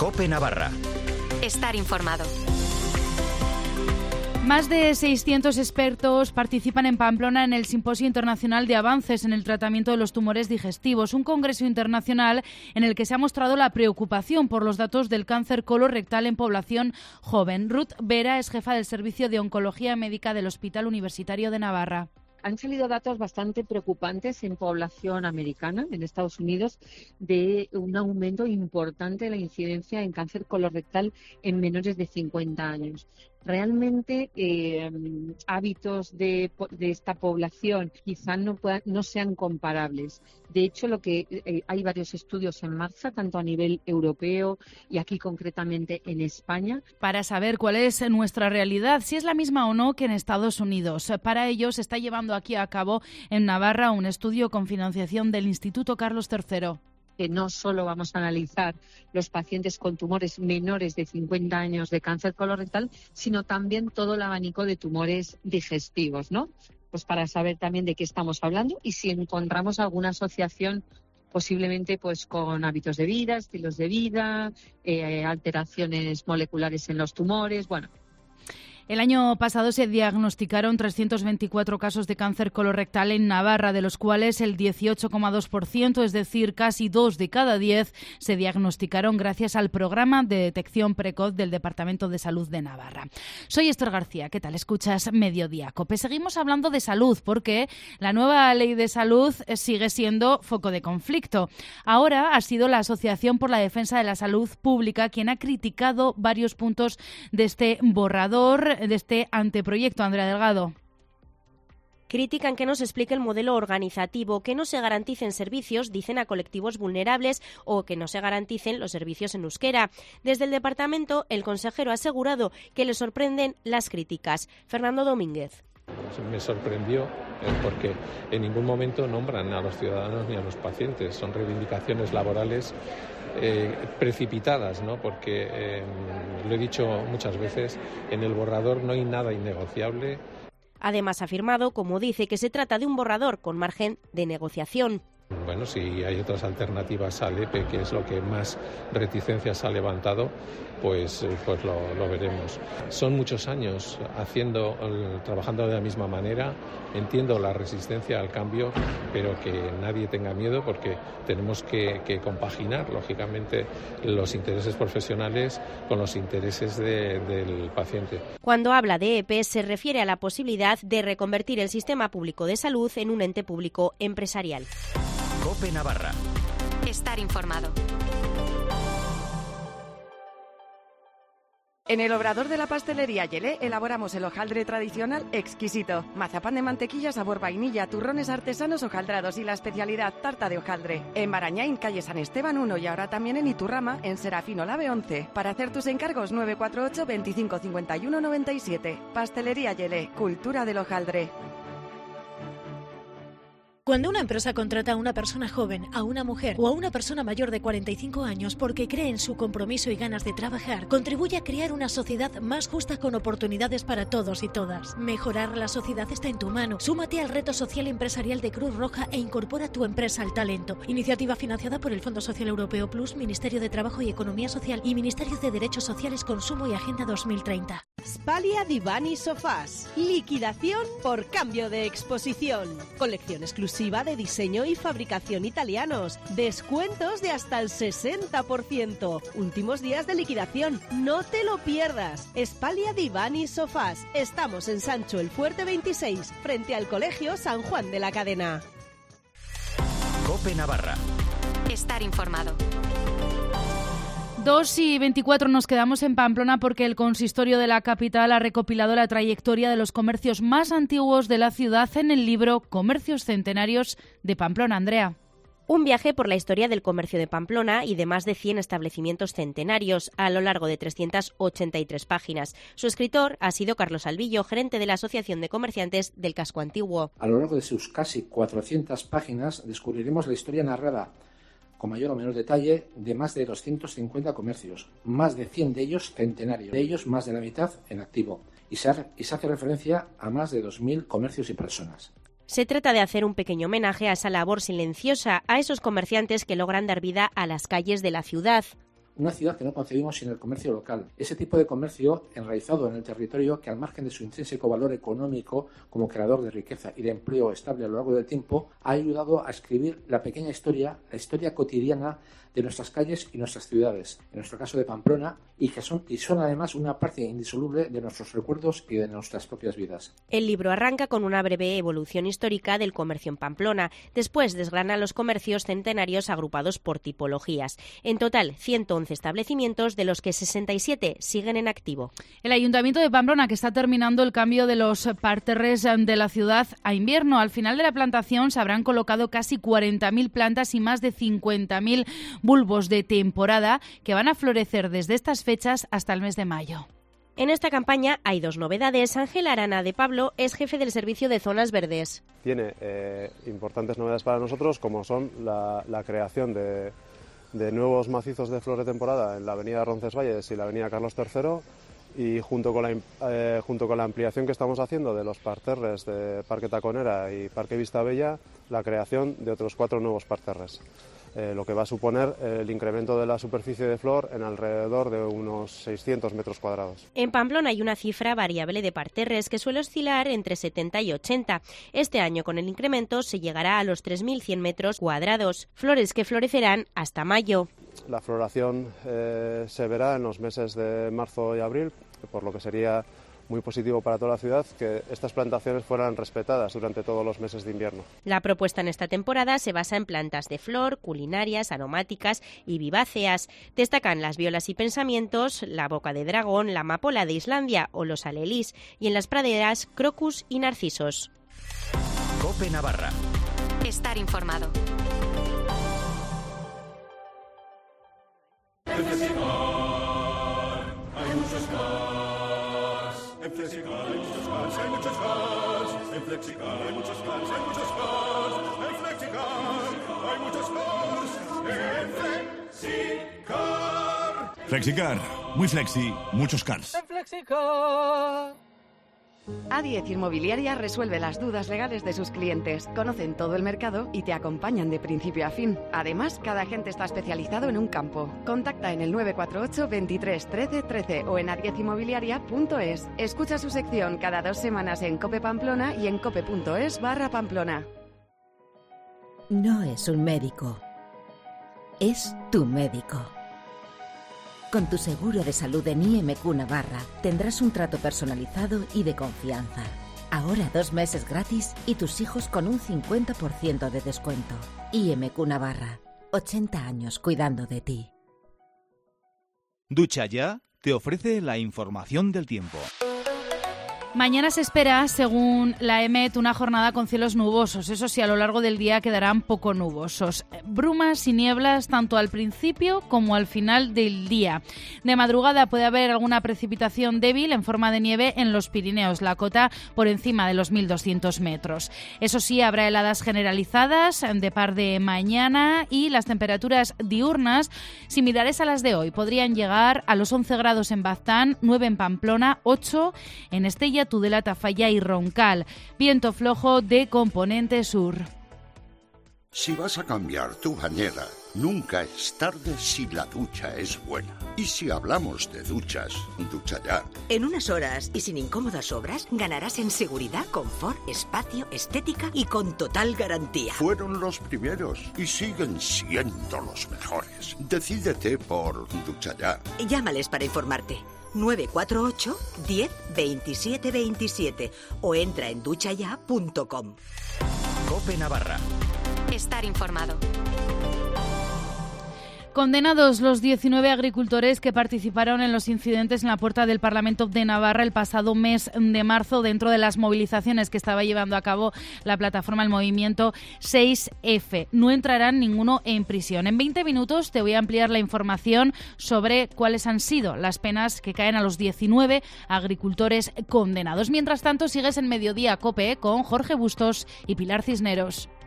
COPE Navarra. Estar informado. Más de 600 expertos participan en Pamplona en el Simposio Internacional de Avances en el Tratamiento de los Tumores Digestivos, un congreso internacional en el que se ha mostrado la preocupación por los datos del cáncer colorectal en población joven. Ruth Vera es jefa del Servicio de Oncología Médica del Hospital Universitario de Navarra. Han salido datos bastante preocupantes en población americana, en Estados Unidos, de un aumento importante de la incidencia en cáncer colorectal en menores de 50 años. Realmente hábitos de esta población quizás no sean comparables. De hecho, hay varios estudios en marcha, tanto a nivel europeo y aquí concretamente en España. Para saber cuál es nuestra realidad, si es la misma o no que en Estados Unidos. Para ello se está llevando aquí a cabo en Navarra un estudio con financiación del Instituto Carlos III. Que no solo vamos a analizar los pacientes con tumores menores de 50 años de cáncer colorectal, sino también todo el abanico de tumores digestivos, ¿no? Pues para saber también de qué estamos hablando y si encontramos alguna asociación posiblemente pues con hábitos de vida, estilos de vida, alteraciones moleculares en los tumores, bueno. El año pasado se diagnosticaron 324 casos de cáncer colorectal en Navarra, de los cuales el 18,2%, es decir, casi 2 de cada 10, se diagnosticaron gracias al programa de detección precoz del Departamento de Salud de Navarra. Soy Esther García, ¿qué tal? Escuchas Mediodía Cope. Seguimos hablando de salud porque la nueva ley de salud sigue siendo foco de conflicto. Ahora ha sido la Asociación por la Defensa de la Salud Pública quien ha criticado varios puntos de este borrador, de este anteproyecto. Andrea Delgado. Critican que no se explique el modelo organizativo, que no se garanticen servicios, dicen, a colectivos vulnerables o que no se garanticen los servicios en euskera. Desde el departamento, el consejero ha asegurado que le sorprenden las críticas. Fernando Domínguez. Me sorprendió porque en ningún momento nombran a los ciudadanos ni a los pacientes. Son reivindicaciones laborales precipitadas, ¿no? Porque, lo he dicho muchas veces, en el borrador no hay nada innegociable. Además ha afirmado, como dice, que se trata de un borrador con margen de negociación. Bueno, si hay otras alternativas al EPE, que es lo que más reticencias ha levantado, pues lo veremos. Son muchos años trabajando de la misma manera. Entiendo la resistencia al cambio, pero que nadie tenga miedo porque tenemos que compaginar, lógicamente, los intereses profesionales con los intereses del paciente. Cuando habla de EPE se refiere a la posibilidad de reconvertir el sistema público de salud en un ente público empresarial. COPE Navarra. Estar informado. En el Obrador de la Pastelería Yelé elaboramos el hojaldre tradicional exquisito. Mazapán de mantequilla sabor vainilla, turrones artesanos hojaldrados y la especialidad tarta de hojaldre. En Barañáin, calle San Esteban 1 y ahora también en Iturrama, en Serafín Olave 11. Para hacer tus encargos 948 25 51 97. Pastelería Yelé, cultura del hojaldre. Cuando una empresa contrata a una persona joven, a una mujer o a una persona mayor de 45 años porque cree en su compromiso y ganas de trabajar, contribuye a crear una sociedad más justa con oportunidades para todos y todas. Mejorar la sociedad está en tu mano. Súmate al reto social empresarial de Cruz Roja e incorpora tu empresa al talento. Iniciativa financiada por el Fondo Social Europeo Plus, Ministerio de Trabajo y Economía Social y Ministerio de Derechos Sociales, Consumo y Agenda 2030. Spalia Divani Sofás. Liquidación por cambio de exposición. Colección exclusiva de diseño y fabricación italianos. Descuentos de hasta el 60%. Últimos días de liquidación. No te lo pierdas. Spalia Divani Sofás. Estamos en Sancho el Fuerte 26, frente al Colegio San Juan de la Cadena. COPE Navarra. Estar informado. 2:24 nos quedamos en Pamplona porque el consistorio de la capital ha recopilado la trayectoria de los comercios más antiguos de la ciudad en el libro Comercios Centenarios de Pamplona. Andrea. Un viaje por la historia del comercio de Pamplona y de más de 100 establecimientos centenarios a lo largo de 383 páginas. Su escritor ha sido Carlos Albillo, gerente de la Asociación de Comerciantes del Casco Antiguo. A lo largo de sus casi 400 páginas descubriremos la historia narrada, con mayor o menor detalle, de más de 250 comercios, más de 100 de ellos centenarios, de ellos más de la mitad en activo, y se hace referencia a más de 2.000 comercios y personas. Se trata de hacer un pequeño homenaje a esa labor silenciosa, a esos comerciantes que logran dar vida a las calles de la ciudad. Una ciudad que no concebimos sin el comercio local. Ese tipo de comercio enraizado en el territorio que, al margen de su intrínseco valor económico como creador de riqueza y de empleo estable a lo largo del tiempo, ha ayudado a escribir la pequeña historia, la historia cotidiana de nuestras calles y nuestras ciudades, en nuestro caso de Pamplona, y son además una parte indisoluble de nuestros recuerdos y de nuestras propias vidas. El libro arranca con una breve evolución histórica del comercio en Pamplona. Después desgrana los comercios centenarios agrupados por tipologías. En total, 111 establecimientos, de los que 67 siguen en activo. El Ayuntamiento de Pamplona, que está terminando el cambio de los parterres de la ciudad a invierno. Al final de la plantación se habrán colocado casi 40.000 plantas y más de 50.000 bulbos de temporada que van a florecer desde estas fechas hasta el mes de mayo. En esta campaña hay dos novedades. Ángel Arana de Pablo es jefe del servicio de zonas verdes. Tiene importantes novedades para nosotros, como son la creación de nuevos macizos de flor de temporada en la avenida Roncesvalles y la avenida Carlos III, y junto con la ampliación que estamos haciendo de los parterres de Parque Taconera y Parque Vista Bella, la creación de otros 4 nuevos parterres. Lo que va a suponer el incremento de la superficie de flor en alrededor de unos 600 metros cuadrados. En Pamplona hay una cifra variable de parterres que suele oscilar entre 70 y 80. Este año, con el incremento, se llegará a los 3.100 metros cuadrados. Flores que florecerán hasta mayo. La floración se verá en los meses de marzo y abril, por lo que sería muy positivo para toda la ciudad que estas plantaciones fueran respetadas durante todos los meses de invierno. La propuesta en esta temporada se basa en plantas de flor, culinarias, aromáticas y viváceas. Destacan las violas y pensamientos, la boca de dragón, la amapola de Islandia o los alelís, y en las praderas, crocus y narcisos. COPE Navarra. Estar informado. En Flexicar hay muchos cars, hay muchos cars. En Flexicar hay muchos cars, hay muchos cars. En Flexicar hay muchos cars. En Flexicar. Flexicar, muy flexi, muchos cars. En Flexicar. A10 Inmobiliaria resuelve las dudas legales de sus clientes, conocen todo el mercado y te acompañan de principio a fin. Además, cada agente está especializado en un campo. Contacta en el 948 23 13 13 o en a10inmobiliaria.es. Escucha su sección cada 2 semanas en COPE Pamplona y en cope.es/Pamplona. No es un médico, es tu médico. Con tu seguro de salud en IMQ Navarra tendrás un trato personalizado y de confianza. Ahora 2 meses gratis y tus hijos con un 50% de descuento. IMQ Navarra, 80 años cuidando de ti. Ducha Ya te ofrece la información del tiempo. Mañana se espera, según la EMET, una jornada con cielos nubosos. Eso sí, a lo largo del día quedarán poco nubosos. Brumas y nieblas tanto al principio como al final del día. De madrugada puede haber alguna precipitación débil en forma de nieve en los Pirineos, la cota por encima de los 1.200 metros. Eso sí, habrá heladas generalizadas de par de mañana y las temperaturas diurnas, similares a las de hoy, podrían llegar a los 11 grados en Baztán, 9 en Pamplona, 8 en Estella, Tudela, Tafalla y Roncal. Viento flojo de componente sur. Si vas a cambiar tu bañera, nunca es tarde si la ducha es buena. Y si hablamos de duchas, Ducha Ya. En unas horas y sin incómodas obras, ganarás en seguridad, confort, espacio, estética y con total garantía. Fueron los primeros y siguen siendo los mejores. Decídete por Ducha Ya. Llámales para informarte. 948 10 27 27 o entra en duchaya.com. COPE Navarra. Estar informado. Condenados los 19 agricultores que participaron en los incidentes en la puerta del Parlamento de Navarra el pasado mes de marzo dentro de las movilizaciones que estaba llevando a cabo la plataforma, el movimiento 6F. No entrarán ninguno en prisión. En 20 minutos te voy a ampliar la información sobre cuáles han sido las penas que caen a los 19 agricultores condenados. Mientras tanto, sigues en Mediodía COPE con Jorge Bustos y Pilar Cisneros.